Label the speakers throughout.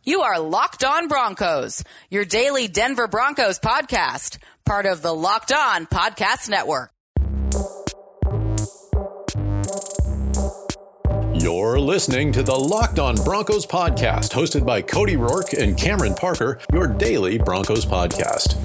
Speaker 1: You are Locked On Broncos, your daily Denver Broncos podcast, part of the Locked On Podcast Network.
Speaker 2: You're listening to the Locked On Broncos podcast, hosted by Cody Rourke and Cameron Parker, your daily Broncos podcast.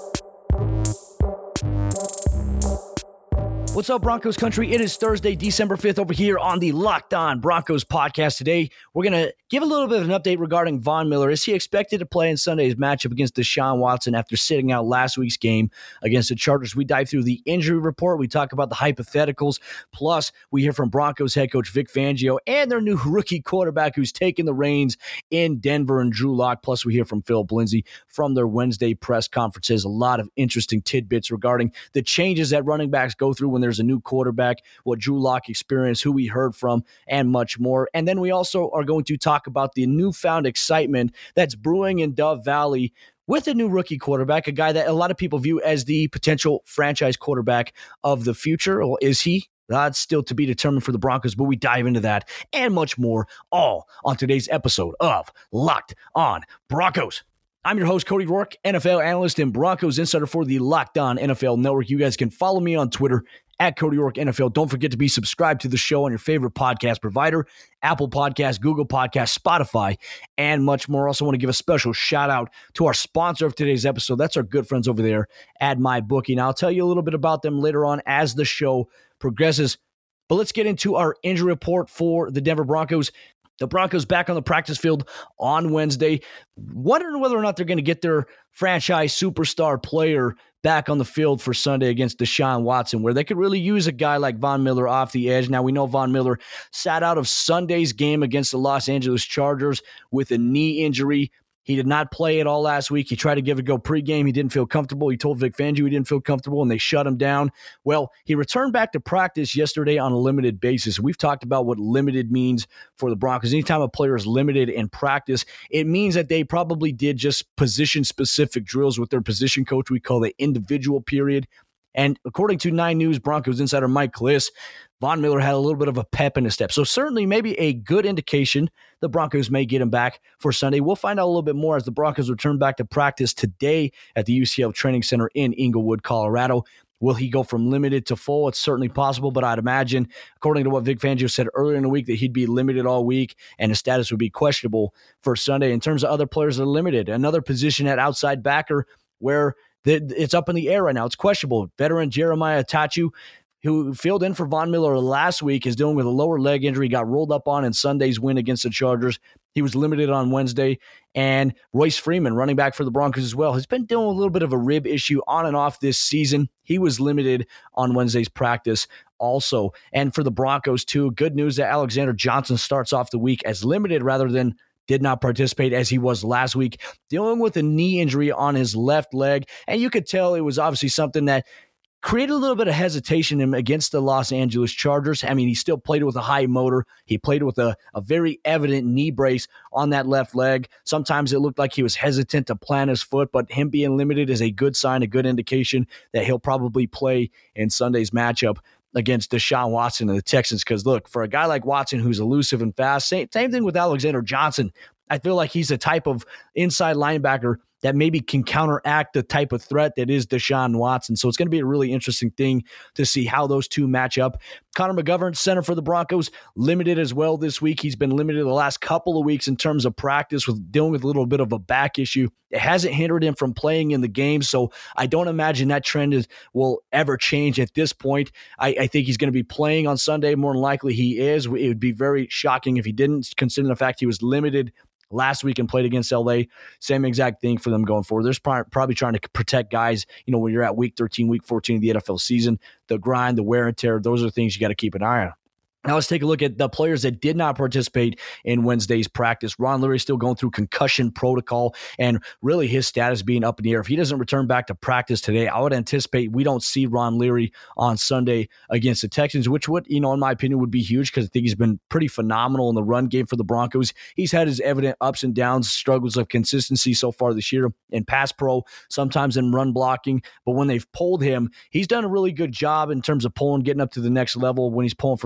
Speaker 3: What's up, Broncos country? It is Thursday, December 5th over here on the Locked On Broncos podcast. Today, we're going to give a little bit of an update regarding Von Miller. Is he expected to play in Sunday's matchup against Deshaun Watson after sitting out last week's game against the Chargers? We dive through the injury report. We talk about the hypotheticals. Plus, we hear from Broncos head coach Vic Fangio and their new rookie quarterback who's taking the reins in Denver, and Drew Lock. Plus, we hear from Philip Lindsay from their Wednesday press conferences. A lot of interesting tidbits regarding the changes that running backs go through when there's a new quarterback, what Drew Lock experienced, who we heard from, and much more. And then we also are going to talk about the newfound excitement that's brewing in Dove Valley with a new rookie quarterback, a guy that a lot of people view as the potential franchise quarterback of the future. Or is he? That's still to be determined for the Broncos, but we dive into that and much more, all on today's episode of Locked On Broncos. I'm your host, Cody Rourke, NFL analyst and Broncos insider for the Locked On NFL Network. You guys can follow me on Twitter at Cody Rourke NFL. Don't forget to be subscribed to the show on your favorite podcast provider, Apple Podcasts, Google Podcasts, Spotify, and much more. Also want to give a special shout out to our sponsor of today's episode. That's our good friends over there at MyBookie. Now, I'll tell you a little bit about them later on as the show progresses. But let's get into our injury report for the Denver Broncos. The Broncos back on the practice field on Wednesday, wondering whether or not they're going to get their franchise superstar player back on the field for Sunday against Deshaun Watson, where they could really use a guy like Von Miller off the edge. Now, we know Von Miller sat out of Sunday's game against the Los Angeles Chargers with a knee injury. He did not play at all last week. He tried to give it a go pregame. He didn't feel comfortable. He told Vic Fangio he didn't feel comfortable, and they shut him down. Well, he returned back to practice yesterday on a limited basis. We've talked about what limited means for the Broncos. Anytime a player is limited in practice, it means that they probably did just position-specific drills with their position coach. We call it individual period. And according to 9 News Broncos insider Mike Klis, Von Miller had a little bit of a pep in his step. So certainly maybe a good indication the Broncos may get him back for Sunday. We'll find out a little bit more as the Broncos return back to practice today at the UCF Training Center in Inglewood, Colorado. Will he go from limited to full? It's certainly possible, but I'd imagine, according to what Vic Fangio said earlier in the week, that he'd be limited all week and his status would be questionable for Sunday. In terms of other players that are limited, another position at outside backer where it's up in the air right now. It's questionable. Veteran Jeremiah Tachu, who filled in for Von Miller last week, is dealing with a lower leg injury, got rolled up on in Sunday's win against the Chargers. He was limited on Wednesday. And Royce Freeman, running back for the Broncos as well, has been dealing with a little bit of a rib issue on and off this season. He was limited on Wednesday's practice also. And for the Broncos, too, good news that Alexander Johnson starts off the week as limited rather than did not participate as he was last week, dealing with a knee injury on his left leg. And you could tell it was obviously something that created a little bit of hesitation against the Los Angeles Chargers. I mean, he still played with a high motor. He played with a very evident knee brace on that left leg. Sometimes it looked like he was hesitant to plant his foot, but him being limited is a good sign, a good indication that he'll probably play in Sunday's matchup against Deshaun Watson and the Texans. Because, look, for a guy like Watson who's elusive and fast, same thing with Alexander Johnson. I feel like he's a type of inside linebacker that maybe can counteract the type of threat that is Deshaun Watson. So it's going to be a really interesting thing to see how those two match up. Connor McGovern, center for the Broncos, limited as well this week. He's been limited the last couple of weeks in terms of practice with dealing with a little bit of a back issue. It hasn't hindered him from playing in the game, so I don't imagine that trend will ever change at this point. I think he's going to be playing on Sunday. More than likely he is. It would be very shocking if he didn't, considering the fact he was limited last week and played against LA. Same exact thing for them going forward. They're probably trying to protect guys, when you're at week 13, week 14 of the NFL season, the grind, the wear and tear, those are things you got to keep an eye on. Now let's take a look at the players that did not participate in Wednesday's practice. Ron Leary is still going through concussion protocol and really his status being up in the air. If he doesn't return back to practice today, I would anticipate we don't see Ron Leary on Sunday against the Texans, which would, in my opinion, would be huge because I think he's been pretty phenomenal in the run game for the Broncos. He's had his evident ups and downs, struggles of consistency so far this year in pass pro, sometimes in run blocking. But when they've pulled him, he's done a really good job in terms of getting up to the next level when he's pulling from the right side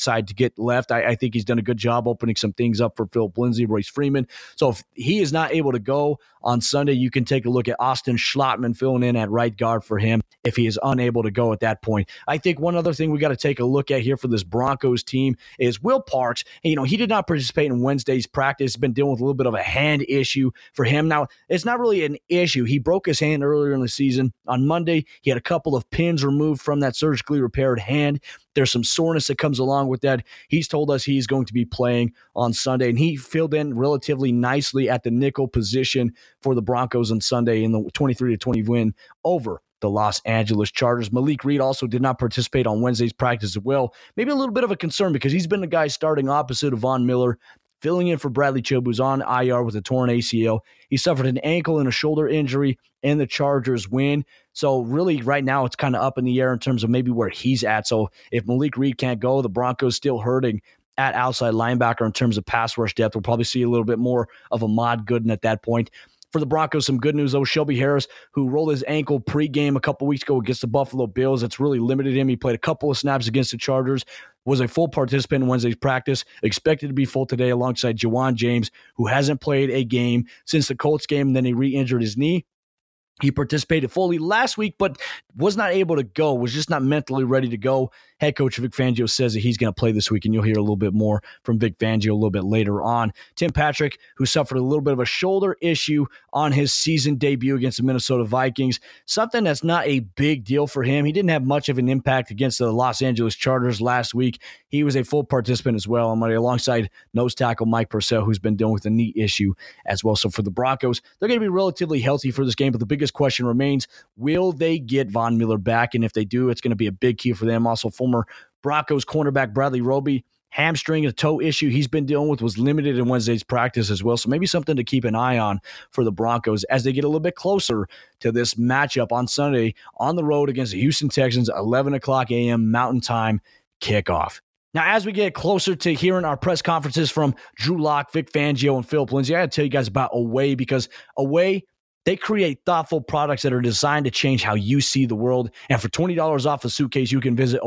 Speaker 3: backside to get left. I think he's done a good job opening some things up for Philip Lindsay, Royce Freeman. So if he is not able to go on Sunday, you can take a look at Austin Schlottman filling in at right guard for him if he is unable to go at that point. I think one other thing we got to take a look at here for this Broncos team is Will Parks. He did not participate in Wednesday's practice. He's been dealing with a little bit of a hand issue for him. Now, it's not really an issue. He broke his hand earlier in the season. On Monday, he had a couple of pins removed from that surgically repaired hand. There's some soreness that comes along with that. He's told us he's going to be playing on Sunday, and he filled in relatively nicely at the nickel position for the Broncos on Sunday in the 23-20 win over the Los Angeles Chargers. Malik Reed also did not participate on Wednesday's practice as well. Maybe a little bit of a concern because he's been the guy starting opposite of Von Miller, filling in for Bradley Chubb, who's on IR with a torn ACL. He suffered an ankle and a shoulder injury in the Chargers win. So really right now it's kind of up in the air in terms of maybe where he's at. So if Malik Reed can't go, the Broncos still hurting at outside linebacker in terms of pass rush depth. We'll probably see a little bit more of Ahmad Gooden at that point. For the Broncos, some good news, though. Shelby Harris, who rolled his ankle pregame a couple weeks ago against the Buffalo Bills, that's really limited him. He played a couple of snaps against the Chargers, was a full participant in Wednesday's practice, expected to be full today alongside Jawan James, who hasn't played a game since the Colts game, and then he re-injured his knee. He participated fully last week, but was not able to go, was just not mentally ready to go. Head coach Vic Fangio says that he's going to play this week, and you'll hear a little bit more from Vic Fangio a little bit later on. Tim Patrick, who suffered a little bit of a shoulder issue on his season debut against the Minnesota Vikings, something that's not a big deal for him. He didn't have much of an impact against the Los Angeles Chargers last week. He was a full participant as well, alongside nose tackle Mike Purcell, who's been dealing with a knee issue as well. So for the Broncos, they're going to be relatively healthy for this game, but the biggest question remains, will they get Von Miller back? And if they do, it's going to be a big key for them. Also, former Broncos cornerback Bradley Roby, hamstring, a toe issue he's been dealing with, was limited in Wednesday's practice as well. So maybe something to keep an eye on for the Broncos as they get a little bit closer to this matchup on Sunday on the road against the Houston Texans, 11 o'clock a.m. Mountain Time kickoff. Now, as we get closer to hearing our press conferences from Drew Lock, Vic Fangio, and Philip Lindsay, I got to tell you guys about Away, because Away, they create thoughtful products that are designed to change how you see the world. And for $20 off a suitcase, you can visit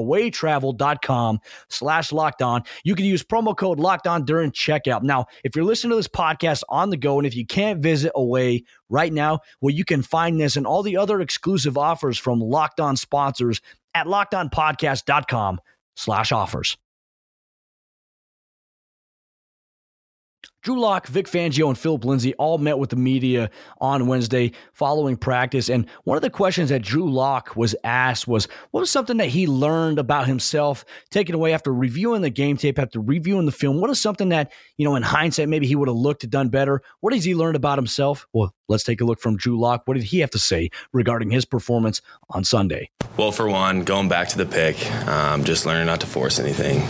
Speaker 3: awaytravel.com/lockedon. You can use promo code LOCKEDON during checkout. Now, if you're listening to this podcast on the go, and if you can't visit Away right now, well, you can find this and all the other exclusive offers from Locked On sponsors at lockedonpodcast.com/offers. Drew Lock, Vic Fangio, and Philip Lindsay all met with the media on Wednesday following practice. And one of the questions that Drew Lock was asked was, what was something that he learned about himself, taken away after reviewing the game tape, after reviewing the film? What is something that, in hindsight, maybe he would have looked and done better? What has he learned about himself? Well, let's take a look from Drew Lock. What did he have to say regarding his performance on Sunday?
Speaker 4: Well, for one, going back to the pick, just learning not to force anything.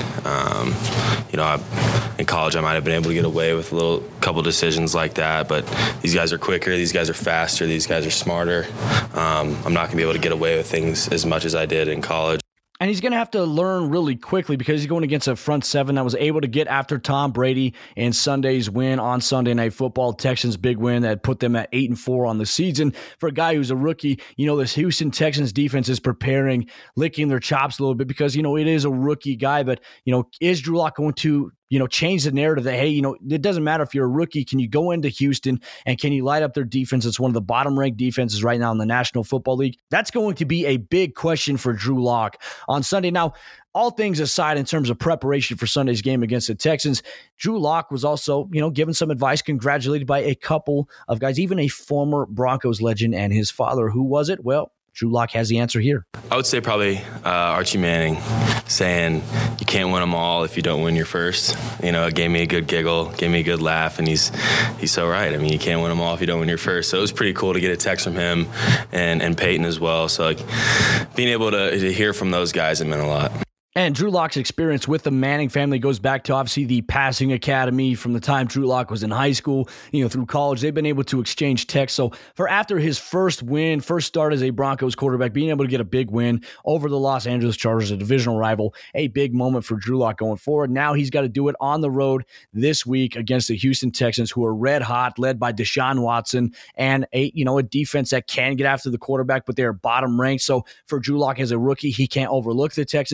Speaker 4: In college, I might have been able to get away with a couple decisions like that, but these guys are quicker, these guys are faster, these guys are smarter. I'm not going to be able to get away with things as much as I did in college.
Speaker 3: And he's going to have to learn really quickly because he's going against a front seven that was able to get after Tom Brady in Sunday's win on Sunday Night Football. Texans' big win that put them at 8-4 on the season. For a guy who's a rookie, this Houston Texans defense is preparing, licking their chops a little bit because, it is a rookie guy. But, is Drew Lock going to change the narrative that, hey, it doesn't matter if you're a rookie. Can you go into Houston and can you light up their defense? It's one of the bottom-ranked defenses right now in the National Football League. That's going to be a big question for Drew Lock on Sunday. Now, all things aside in terms of preparation for Sunday's game against the Texans, Drew Lock was also, given some advice, congratulated by a couple of guys, even a former Broncos legend and his father. Who was it? Well, Drew Lock has the answer here.
Speaker 4: I would say probably Archie Manning, saying you can't win them all if you don't win your first. It gave me a good giggle, gave me a good laugh, and he's so right. I mean, you can't win them all if you don't win your first. So it was pretty cool to get a text from him and Peyton as well. So being able to hear from those guys, it meant a lot.
Speaker 3: And Drew Lock's experience with the Manning family goes back to obviously the passing academy from the time Drew Lock was in high school, through college. They've been able to exchange texts. So for after his first start as a Broncos quarterback, being able to get a big win over the Los Angeles Chargers, a divisional rival, a big moment for Drew Lock going forward. Now he's got to do it on the road this week against the Houston Texans, who are red hot, led by Deshaun Watson, and a defense that can get after the quarterback, but they're bottom ranked. So for Drew Lock as a rookie, he can't overlook the Texans based on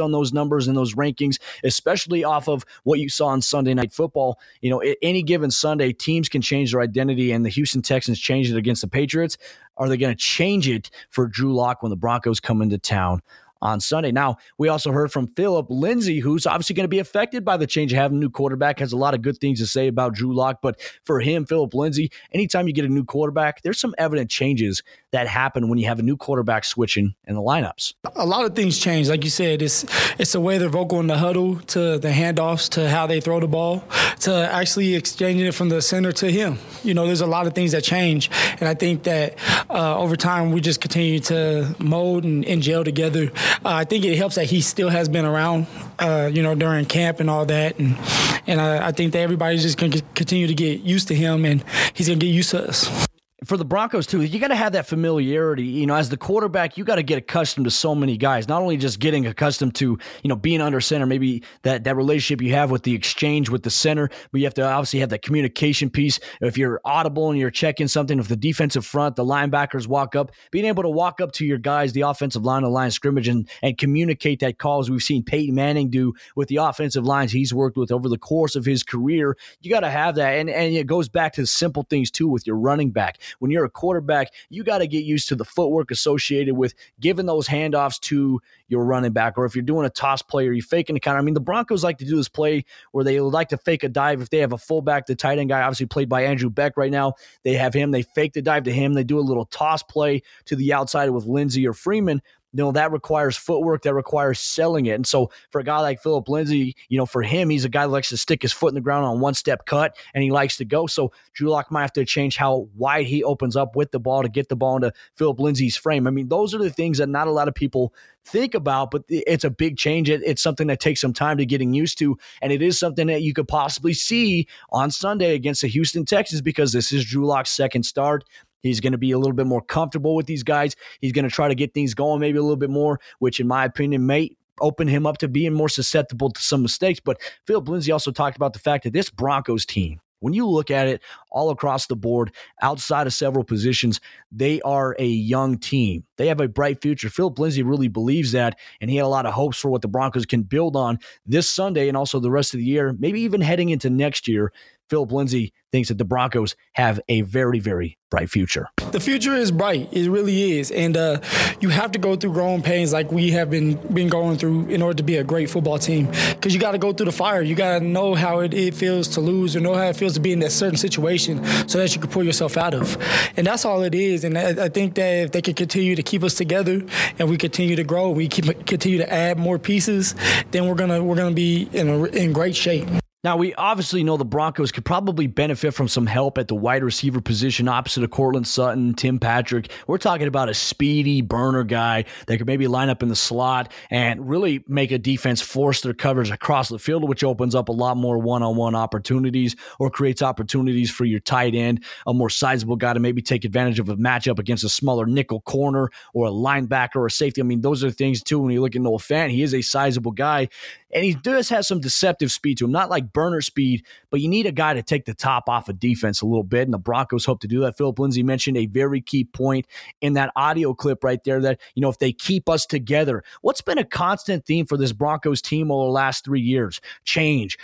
Speaker 3: on those numbers and those rankings, especially off of what you saw on Sunday Night Football. Any given Sunday, teams can change their identity, and the Houston Texans changed it against the Patriots. Are they going to change it for Drew Lock when the Broncos come into town on Sunday? Now, we also heard from Philip Lindsay, who's obviously going to be affected by the change of having a new quarterback, has a lot of good things to say about Drew Lock. But for him, Philip Lindsay, anytime you get a new quarterback, there's some evident changes that happen when you have a new quarterback switching in the lineups.
Speaker 5: A lot of things change. Like you said, it's the way they're vocal in the huddle, to the handoffs, to how they throw the ball, to actually exchanging it from the center to him. There's a lot of things that change. And I think that over time, we just continue to mold and gel together. I think it helps that he still has been around, during camp and all that. And I think that everybody's just going to continue to get used to him, and he's going to get used to us.
Speaker 3: For the Broncos, too, you got to have that familiarity. As the quarterback, you got to get accustomed to so many guys, not only just getting accustomed to, being under center, maybe that relationship you have with the exchange with the center, but you have to obviously have that communication piece. If you're audible and you're checking something, if the defensive front, the linebackers walk up, being able to walk up to your guys, the offensive line, the line of scrimmage, and communicate that call, as we've seen Peyton Manning do with the offensive lines he's worked with over the course of his career. You got to have that. And it goes back to the simple things, too, with your running back. When you're a quarterback, you got to get used to the footwork associated with giving those handoffs to your running back. Or if you're doing a toss play or you're faking a counter. The Broncos like to do this play where they like to fake a dive. If they have a fullback, the tight end guy, obviously played by Andrew Beck right now, they have him. They fake the dive to him. They do a little toss play to the outside with Lindsay or Freeman. That requires footwork, that requires selling it. And so for a guy like Philip Lindsay, for him, he's a guy that likes to stick his foot in the ground on one-step cut, and he likes to go. So Drew Lock might have to change how wide he opens up with the ball to get the ball into Philip Lindsay's frame. Those are the things that not a lot of people think about, but it's a big change. It's something that takes some time to getting used to, and it is something that you could possibly see on Sunday against the Houston Texans, because this is Drew Lock's second start. He's going to be a little bit more comfortable with these guys. He's going to try to get things going maybe a little bit more, which in my opinion may open him up to being more susceptible to some mistakes. But Philip Lindsay also talked about the fact that this Broncos team, when you look at it all across the board, outside of several positions, they are a young team. They have a bright future. Philip Lindsay really believes that, and he had a lot of hopes for what the Broncos can build on this Sunday and also the rest of the year, maybe even heading into next year. Philip Lindsay thinks that the Broncos have a very, very bright future.
Speaker 5: The future is bright. It really is. And you have to go through growing pains like we have been going through in order to be a great football team. Because you got to go through the fire. You got to know how it feels to lose, or know how it feels to be in that certain situation so that you can pull yourself out of. And that's all it is. And I think that if they can continue to keep us together and we continue to grow, we continue to add more pieces, then we're gonna be in great shape.
Speaker 3: Now, we obviously know the Broncos could probably benefit from some help at the wide receiver position opposite of Courtland Sutton, Tim Patrick. We're talking about a speedy burner guy that could maybe line up in the slot and really make a defense force their coverage across the field, which opens up a lot more one-on-one opportunities or creates opportunities for your tight end, a more sizable guy to maybe take advantage of a matchup against a smaller nickel corner or a linebacker or a safety. Those are things, too, when you look at Noah Fant. He is a sizable guy, and he does have some deceptive speed to him, not like burner speed, but you need a guy to take the top off of defense a little bit, and the Broncos hope to do that. Philip Lindsay mentioned a very key point in that audio clip right there that, if they keep us together. What's been a constant theme for this Broncos team over the last 3 years? Change.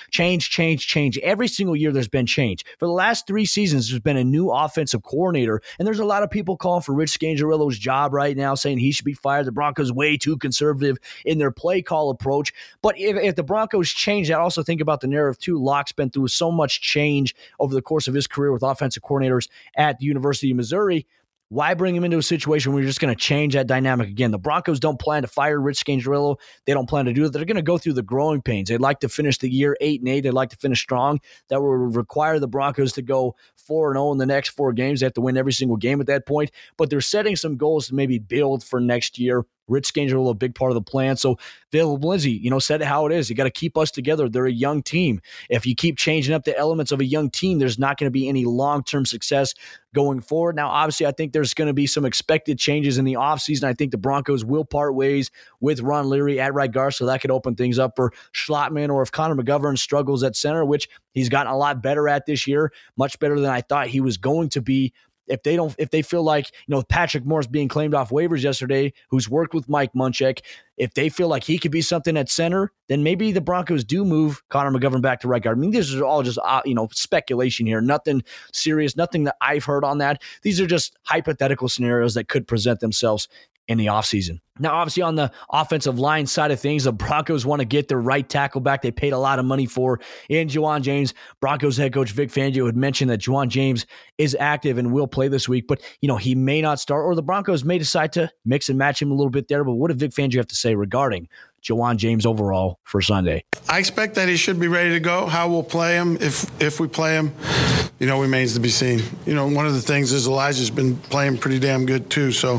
Speaker 3: Every single year there's been change. For the last 3 seasons, there's been a new offensive coordinator, and there's a lot of people calling for Rich Scangarello's job right now, saying he should be fired. The Broncos way too conservative in their play call approach. But if the Broncos change, I also think about the narrative too. Lock's been through so much change over the course of his career with offensive coordinators at the University of Missouri. Why bring him into a situation where you're just going to change that dynamic again? The Broncos don't plan to fire Rich Scangarello. They don't plan to do it. They're going to go through the growing pains. They'd like to finish the year 8-8. They'd like to finish strong. That will require the Broncos to go 4-0 in the next 4 games. They have to win every single game at that point. But they're setting some goals to maybe build for next year. Rich Scangarello, a big part of the plan. So Philip Lindsay, said it how it is. You got to keep us together. They're a young team. If you keep changing up the elements of a young team, there's not going to be any long-term success going forward. Now, obviously, I think there's going to be some expected changes in the offseason. I think the Broncos will part ways with Ron Leary at right guard, so that could open things up for Schlottman, or if Connor McGovern struggles at center, which he's gotten a lot better at this year, much better than I thought he was going to be if they feel like, Patrick Morris being claimed off waivers yesterday, who's worked with Mike Munchak, if they feel like he could be something at center, then maybe the Broncos do move Connor McGovern back to right guard. I mean, these are all just, speculation here. Nothing serious, nothing that I've heard on that. These are just hypothetical scenarios that could present themselves in the offseason. Now, obviously, on the offensive line side of things, the Broncos want to get their right tackle back. They paid a lot of money for in Juwan James. Broncos head coach Vic Fangio had mentioned that Juwan James is active and will play this week, but, he may not start, or the Broncos may decide to mix and match him a little bit there. But what did Vic Fangio have to say regarding Juwan James overall for Sunday?
Speaker 6: I expect that he should be ready to go. How we'll play him, if we play him, remains to be seen. One of the things is Elijah's been playing pretty damn good too. So,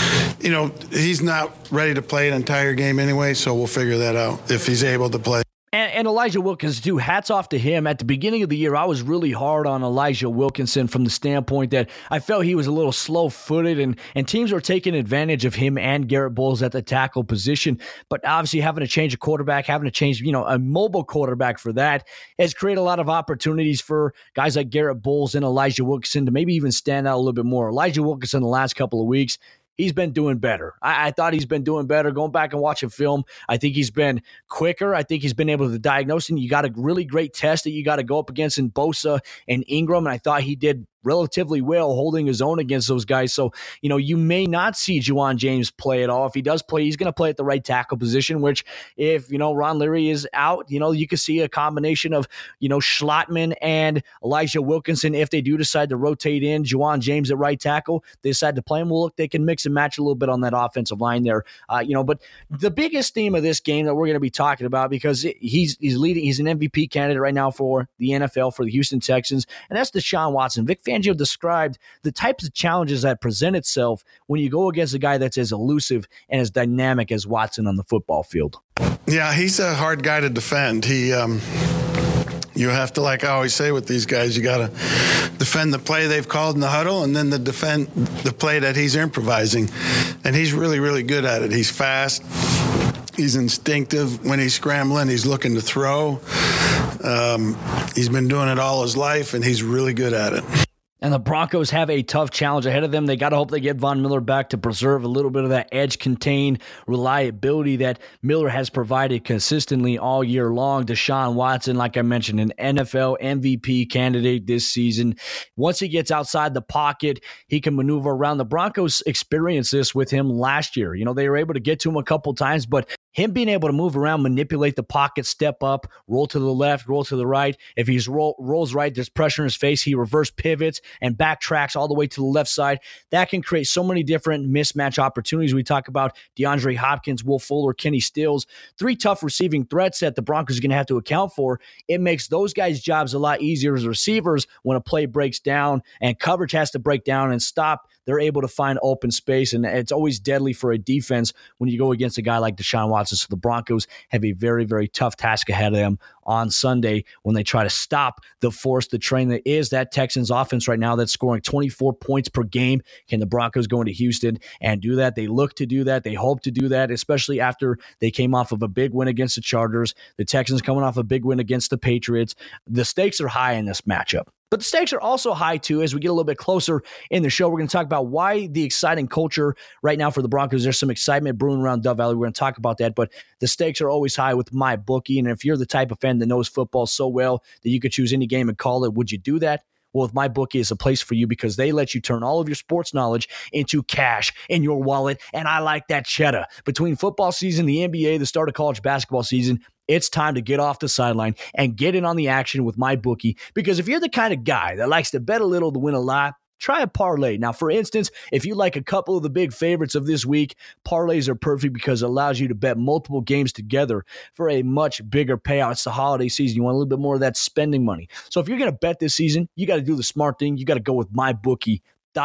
Speaker 6: he's not ready to play an entire game anyway, so we'll figure that out if he's able to play.
Speaker 3: And Elijah Wilkinson, too, hats off to him. At the beginning of the year, I was really hard on Elijah Wilkinson from the standpoint that I felt he was a little slow-footed, and teams were taking advantage of him and Garrett Bowles at the tackle position. But obviously having to change a quarterback, having to change, a mobile quarterback for that has created a lot of opportunities for guys like Garrett Bowles and Elijah Wilkinson to maybe even stand out a little bit more. Elijah Wilkinson the last couple of weeks, he's been doing better. I thought he's been doing better. Going back and watching film, I think he's been quicker. I think he's been able to diagnose, and you got a really great test that you got to go up against in Bosa and Ingram, and I thought he did relatively well holding his own against those guys. So, you may not see Juwan James play at all. If he does play, he's going to play at the right tackle position, which if, Ron Leary is out, you could see a combination of, Schlottman and Elijah Wilkinson. If they do decide to rotate in Juwan James at right tackle, they decide to play him. Well, look, they can mix and match a little bit on that offensive line there. But the biggest theme of this game that we're going to be talking about, because he's an MVP candidate right now for the NFL, for the Houston Texans, and that's Deshaun Watson. Vic Fangio described the types of challenges that present itself when you go against a guy that's as elusive and as dynamic as Watson on the football field.
Speaker 6: Yeah, he's a hard guy to defend. You have to, like I always say with these guys, you got to defend the play they've called in the huddle and then defend the play that he's improvising. And he's really, really good at it. He's fast. He's instinctive. When he's scrambling, he's looking to throw. He's been doing it all his life, and he's really good at it.
Speaker 3: And the Broncos have a tough challenge ahead of them. They got to hope they get Von Miller back to preserve a little bit of that edge-contained reliability that Miller has provided consistently all year long. Deshaun Watson, like I mentioned, an NFL MVP candidate this season. Once he gets outside the pocket, he can maneuver around. The Broncos experienced this with him last year. They were able to get to him a couple times, but him being able to move around, manipulate the pocket, step up, roll to the left, roll to the right. If he's rolls right, there's pressure in his face. He reverse pivots and backtracks all the way to the left side. That can create so many different mismatch opportunities. We talk about DeAndre Hopkins, Will Fuller, Kenny Stills, 3 tough receiving threats that the Broncos are going to have to account for. It makes those guys' jobs a lot easier as receivers when a play breaks down and coverage has to break down and stop. They're able to find open space, and it's always deadly for a defense when you go against a guy like Deshaun Watson. So the Broncos have a very, very tough task ahead of them on Sunday when they try to stop the force, the train that is that Texans offense right now that's scoring 24 points per game. Can the Broncos go into Houston and do that? They look to do that. They hope to do that, especially after they came off of a big win against the Chargers. The Texans coming off a big win against the Patriots. The stakes are high in this matchup. But the stakes are also high, too, as we get a little bit closer in the show. We're going to talk about why the exciting culture right now for the Broncos. There's some excitement brewing around Dove Valley. We're going to talk about that, but the stakes are always high with MyBookie. And if you're the type of fan that knows football so well that you could choose any game and call it, would you do that? Well, with MyBookie is a place for you because they let you turn all of your sports knowledge into cash in your wallet. And I like that cheddar. Between football season, the NBA, the start of college basketball season, it's time to get off the sideline and get in on the action with MyBookie. Because if you're the kind of guy that likes to bet a little to win a lot, try a parlay. Now, for instance, if you like a couple of the big favorites of this week, parlays are perfect because it allows you to bet multiple games together for a much bigger payout. It's the holiday season. You want a little bit more of that spending money. So if you're going to bet this season, you got to do the smart thing. You got to go with MyBookie.ag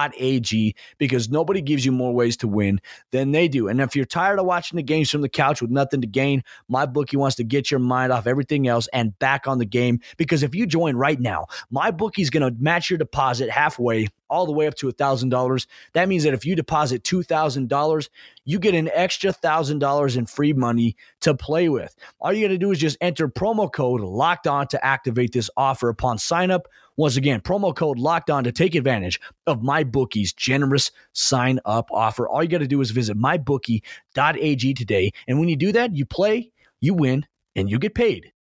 Speaker 3: because nobody gives you more ways to win than they do. And if you're tired of watching the games from the couch with nothing to gain, MyBookie wants to get your mind off everything else and back on the game because if you join right now, MyBookie is going to match your deposit halfway all the way up to $1,000. That means that if you deposit $2,000, you get an extra $1,000 in free money to play with. All you got to do is just enter promo code Locked On to activate this offer upon sign up. Once again, promo code Locked On to take advantage of MyBookie's generous sign up offer. All you got to do is visit mybookie.ag today. And when you do that, you play, you win, and you get paid.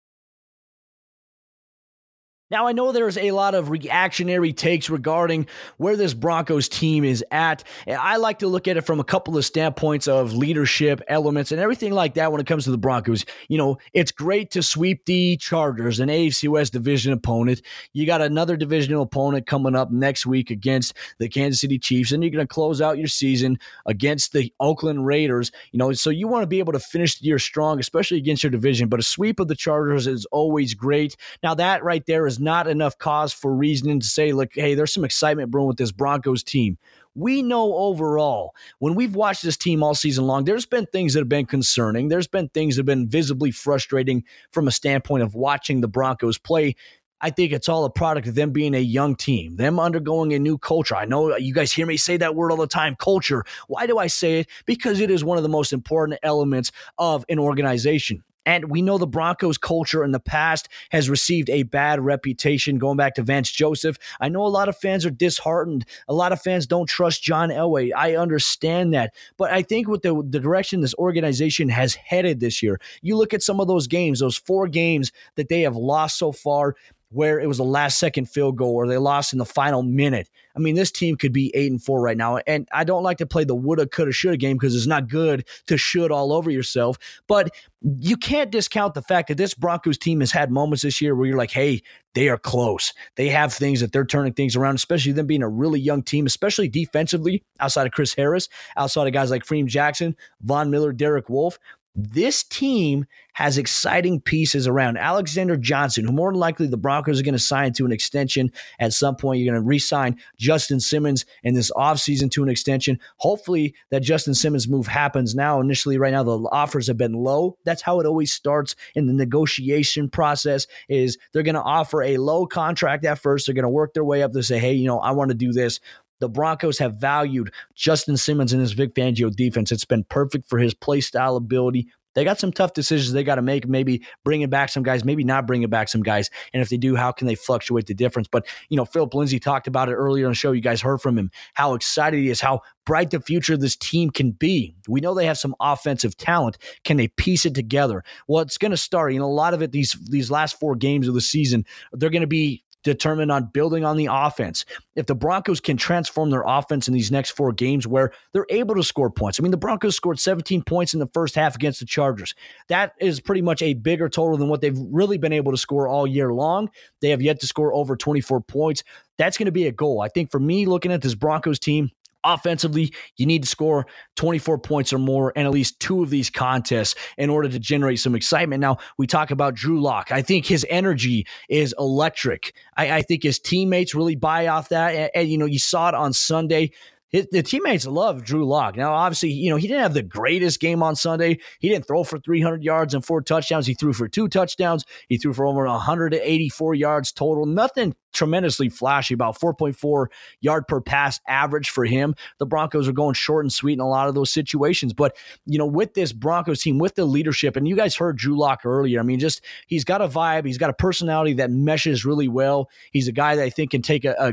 Speaker 3: Now, I know there's a lot of reactionary takes regarding where this Broncos team is at. I like to look at it from a couple of standpoints of leadership elements and everything like that when it comes to the Broncos. You know, it's great to sweep the Chargers, an AFC West division opponent. You got another divisional opponent coming up next week against the Kansas City Chiefs, and you're going to close out your season against the Oakland Raiders. You know, so you want to be able to finish the year strong, especially against your division. But a sweep of the Chargers is always great. Now, that right there is not enough cause for reasoning to say, look, hey, there's some excitement brewing with this Broncos team. We know overall, when we've watched this team all season long, there's been things that have been concerning. There's been things that have been visibly frustrating from a standpoint of watching the Broncos play. I think it's all a product of them being a young team, them undergoing a new culture. I know you guys hear me say that word all the time, culture. Why do I say it? Because it is one of the most important elements of an organization. And we know the Broncos culture in the past has received a bad reputation going back to Vance Joseph. I know a lot of fans are disheartened. A lot of fans don't trust John Elway. I understand that. But I think with the direction this organization has headed this year, you look at some of those games, those 4 games that they have lost so far, where it was a last-second field goal or they lost in the final minute. I mean, this team could be 8-4 right now. And I don't like to play the woulda, coulda, shoulda game because it's not good to should all over yourself. But you can't discount the fact that this Broncos team has had moments this year where you're like, hey, they are close. They have things that they're turning things around, especially them being a really young team, especially defensively, outside of Chris Harris, outside of guys like Freem Jackson, Von Miller, Derek Wolfe. This team has exciting pieces around Alexander Johnson, who more than likely the Broncos are going to sign to an extension at some point. You're going to re-sign Justin Simmons in this offseason to an extension. Hopefully that Justin Simmons move happens now. Initially, right now, the offers have been low. That's how it always starts in the negotiation process, is they're going to offer a low contract at first. They're going to work their way up to say, hey, you know, I want to do this. The Broncos have valued Justin Simmons and his Vic Fangio defense. It's been perfect for his play style ability. They got some tough decisions they got to make, maybe bringing back some guys, maybe not bringing back some guys. And if they do, how can they fluctuate the difference? But, you know, Philip Lindsay talked about it earlier on the show. You guys heard from him, how excited he is, how bright the future of this team can be. We know they have some offensive talent. Can they piece it together? Well, it's going to start, you know, a lot of it, these last 4 games of the season, they're going to be determined on building on the offense. If the Broncos can transform their offense in these next 4 games where they're able to score points. I mean, the Broncos scored 17 points in the first half against the Chargers. That is pretty much a bigger total than what they've really been able to score all year long. They have yet to score over 24 points. That's going to be a goal. I think for me, looking at this Broncos team, offensively, you need to score 24 points or more in at least 2 of these contests in order to generate some excitement. Now, we talk about Drew Lock. I think his energy is electric. I think his teammates really buy off that. And, you know, you saw it on Sunday. The teammates love Drew Lock. Now, obviously, you know, he didn't have the greatest game on Sunday. He didn't throw for 300 yards and 4 touchdowns. He threw for 2 touchdowns. He threw for over 184 yards total. Nothing tremendously flashy, about 4.4 yard per pass average for him. The Broncos are going short and sweet in a lot of those situations. But, you know, with this Broncos team, with the leadership, and you guys heard Drew Lock earlier, I mean, just he's got a vibe. He's got a personality that meshes really well. He's a guy that I think can take a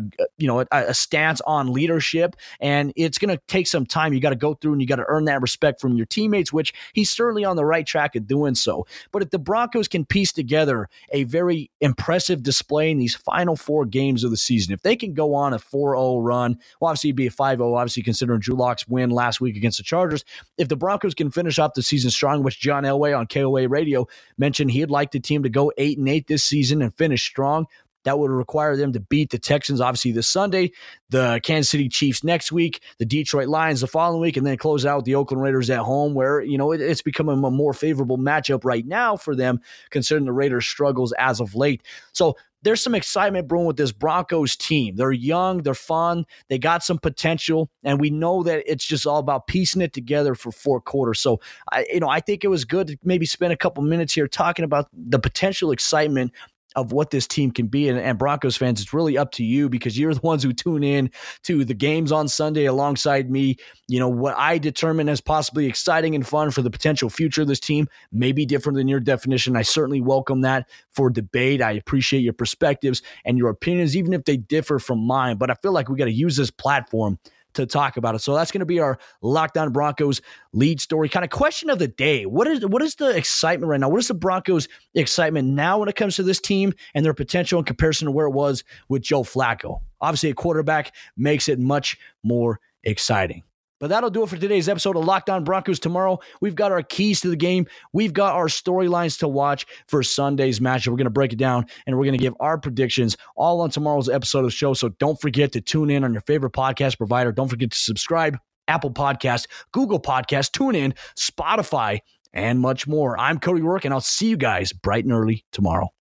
Speaker 3: stance on leadership, and it's going to take some time. You got to go through and you got to earn that respect from your teammates, which he's certainly on the right track of doing so. But if the Broncos can piece together a very impressive display in these final 4 games of the season, if they can go on a 4-0 run, well, obviously it'd be a 5-0, obviously considering Drew Lock's win last week against the Chargers. If the Broncos can finish off the season strong, which John Elway on KOA Radio mentioned he'd like the team to go 8-8 this season and finish strong, that would require them to beat the Texans, obviously, this Sunday, the Kansas City Chiefs next week, the Detroit Lions the following week, and then close out with the Oakland Raiders at home, where, you know, it's becoming a more favorable matchup right now for them, considering the Raiders' struggles as of late. So there's some excitement brewing with this Broncos team. They're young, they're fun, they got some potential, and we know that it's just all about piecing it together for 4 quarters. So, I think it was good to maybe spend a couple minutes here talking about the potential excitement of what this team can be. And Broncos fans, it's really up to you because you're the ones who tune in to the games on Sunday alongside me. You know, what I determine as possibly exciting and fun for the potential future of this team may be different than your definition. I certainly welcome that for debate. I appreciate your perspectives and your opinions, even if they differ from mine. But I feel like we got to use this platform to talk about it. So that's going to be our Locked On Broncos lead story. Kind of question of the day. What is the excitement right now? What is the Broncos excitement now when it comes to this team and their potential in comparison to where it was with Joe Flacco? Obviously, a quarterback makes it much more exciting. But that'll do it for today's episode of Locked On Broncos. Tomorrow, we've got our keys to the game. We've got our storylines to watch for Sunday's matchup. We're going to break it down, and we're going to give our predictions all on tomorrow's episode of the show. So don't forget to tune in on your favorite podcast provider. Don't forget to subscribe, Apple Podcasts, Google Podcasts, TuneIn, Spotify, and much more. I'm Cody Roark, and I'll see you guys bright and early tomorrow.